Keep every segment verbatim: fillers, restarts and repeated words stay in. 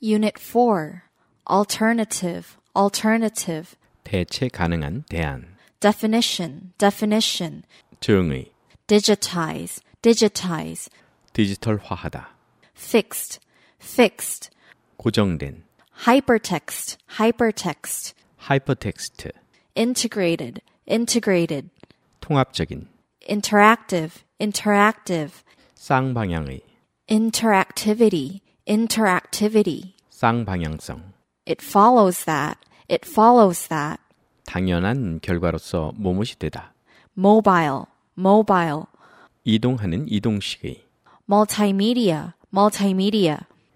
Unit four. Alternative, alternative. 대체 가능한 대안. Definition, definition. 정의. Digitize, digitize. 디지털화하다. Fixed, fixed. 고정된. Hypertext, hypertext. 하이퍼텍스트. Integrated, integrated. 통합적인. Interactive, interactive. 쌍방향의. Interactivity, interactivity. 쌍방향성. It follows that, it follows that. 당연한 결과로서 모못이 되다. Mobile, mobile. 이동하는 이동식의. Multimedia, multimedia.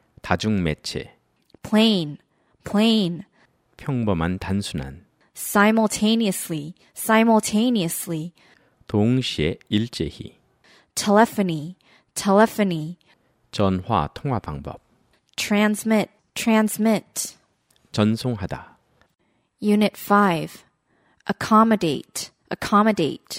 다중매체. Plain, plain. 평범한 단순한. Simultaneously, simultaneously. 동시에 일제히. Telephony, telephony. 전화 통화 방법. Transmit, transmit. 전송하다. Unit five. Accommodate, accommodate.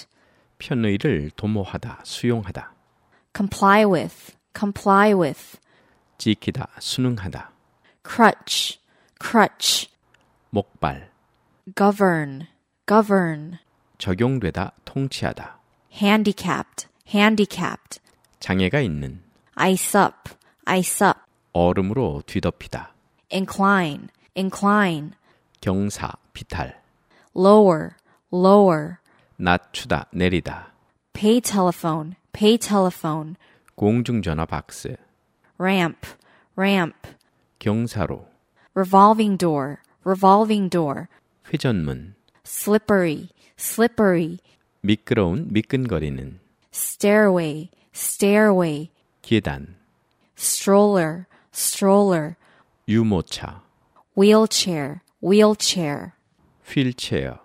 편의를 도모하다, 수용하다. Comply with, comply with. 지키다, 순응하다. Crutch, crutch. 목발. Govern, govern. 적용되다, 통치하다. Handicapped, handicapped. 장애가 있는. Ice up, ice up. 얼음으로 뒤덮이다. Incline, incline. 경사, 비탈. Lower, lower. 낮추다, 내리다. Pay telephone, pay telephone. 공중전화 박스. Ramp, ramp. 경사로. Revolving door, revolving door. 회전문. Slippery, slippery. 미끄러운, 미끈거리는. Stairway, stairway. 계단. Stroller, stroller. 유모차. Wheelchair, wheelchair. 휠체어.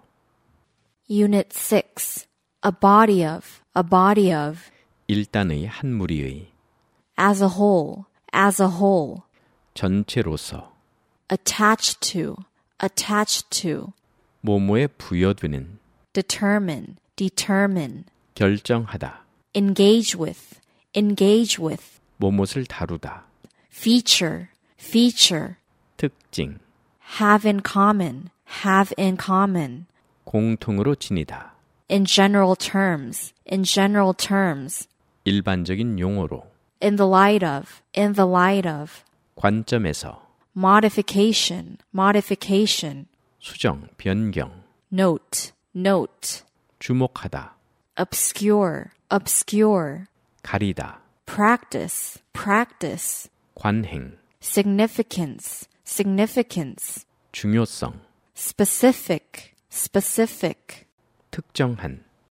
Unit six. A body of, a body of. 일단의 한 무리의. As a whole, as a whole. 전체로서. Attached to, attached to. 뭐뭐에 부여되는. Determine, determine. 결정하다. Engage with, engage with. 뭐뭇을 다루다. Feature, feature. 특징. Have in common, have in common. 공통으로 지니다. In general terms, in general terms. 일반적인 용어로. In the light of, in the light of. 관점에서. Modification, modification. 수정, 변경. Note, note. 주목하다. Obscure, obscure. 가리다. Practice, practice. 관행. Significance, significance. 중요성. Specific, specific. 특정한.